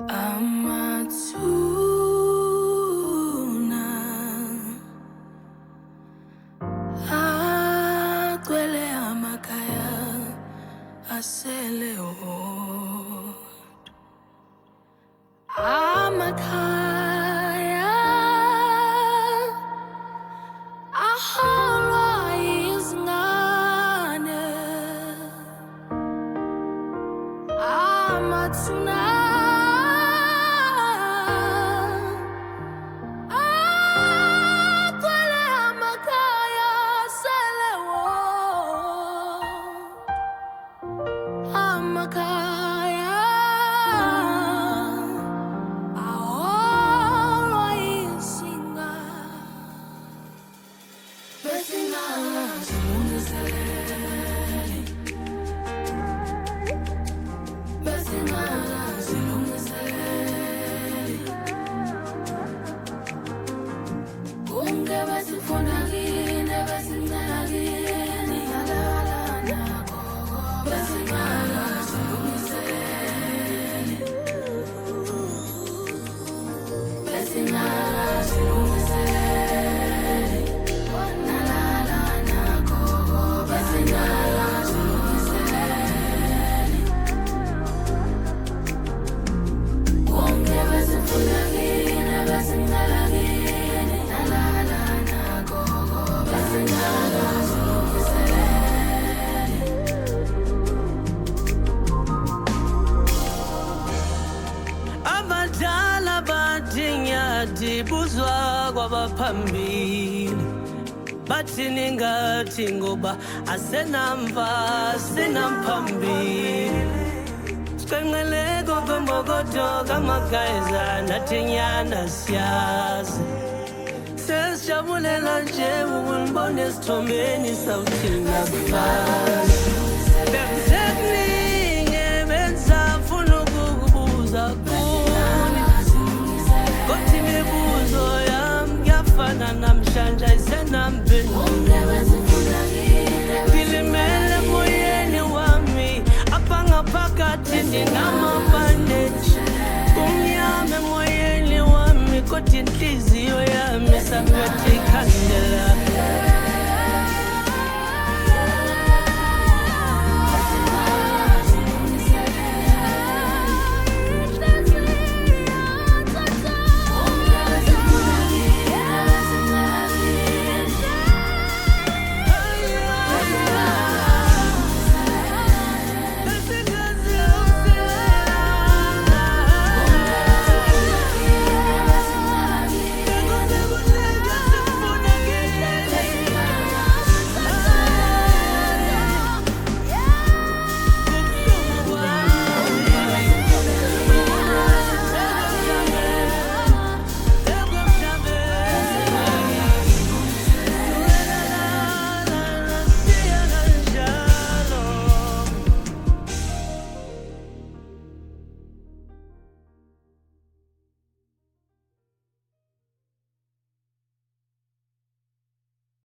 Amathuna agcwele amakhaya asele odwa. Amakhaya aholwa izingane. Amathuna agcwele amakhaya asele odwa. Amakhaya aholwa izingane. Besingazilungiseleli, besingazilungiseleli, konke besifuna kini, besincela kini, yalala nakho. Besingazilungiseleli, besingazilungiseleli, nalala nakho. Besingazilungiseleli, konke besifuna kini, besincela kini, nalala nakho. Besingazilungiseleli. Abadala badinyathi buzwa kwabaphambili, bathi ningathi ngoba asenamva sinamphambili. Siqenqeleko kwembokodo kamagayiza nathi nyana siyazi, sesijabulela nje ukunibona esithombeni sawuthina kufazi. Bekuthekuningi bensafuna ukukubuza kuni, kodwa imibuzo yami kuyafana namhlanje ayisenampendulo. Ngilimele emoyeni wami, apha ngaphakathi ndinamabhandeji. Kumnyama emoyeni wami, kodwa inhliziyo yami isaphethe ikhandela.